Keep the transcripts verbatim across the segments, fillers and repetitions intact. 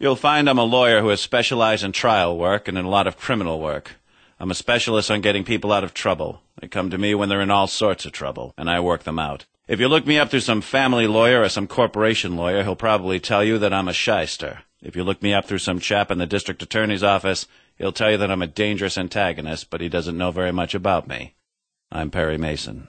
You'll find I'm a lawyer who has specialized in trial work and in a lot of criminal work. I'm a specialist on getting people out of trouble. They come to me when they're in all sorts of trouble, and I work them out. If you look me up through some family lawyer or some corporation lawyer, he'll probably tell you that I'm a shyster. If you look me up through some chap in the district attorney's office, he'll tell you that I'm a dangerous antagonist, but he doesn't know very much about me. I'm Perry Mason.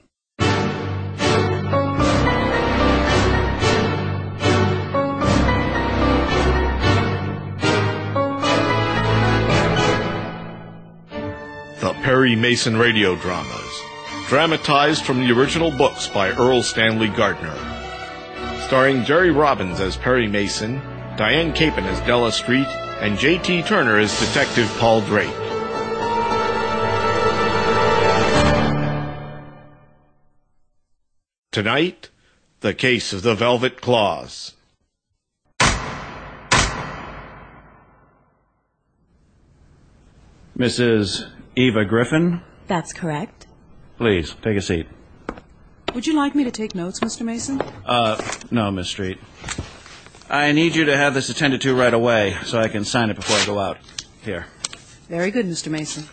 The Perry Mason radio dramas, dramatized from the original books by Earl Stanley Gardner. Starring Jerry Robbins as Perry Mason, Diane Capon as Della Street, and J T Turner as Detective Paul Drake. Tonight, the case of the Velvet Claws. Missus Eva Griffin? That's correct. Please, take a seat. Would you like me to take notes, Mister Mason? Uh, no, Miss Street. I need you to have this attended to right away so I can sign it before I go out. Here. Very good, Mister Mason.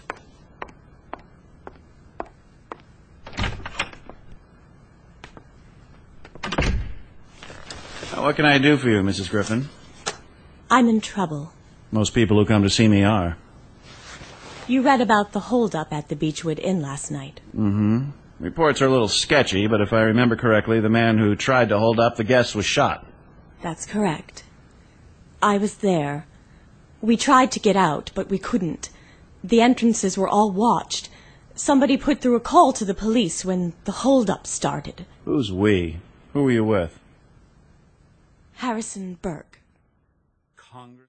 Now, what can I do for you, Missus Griffin? I'm in trouble. Most people who come to see me are. You read about the holdup at the Beechwood Inn last night. Mm-hmm. Reports are a little sketchy, but if I remember correctly, the man who tried to hold up the guests was shot. That's correct. I was there. We tried to get out, but we couldn't. The entrances were all watched. Somebody put through a call to the police when the holdup started. Who's we? Who were you with? Harrison Burke. Congress.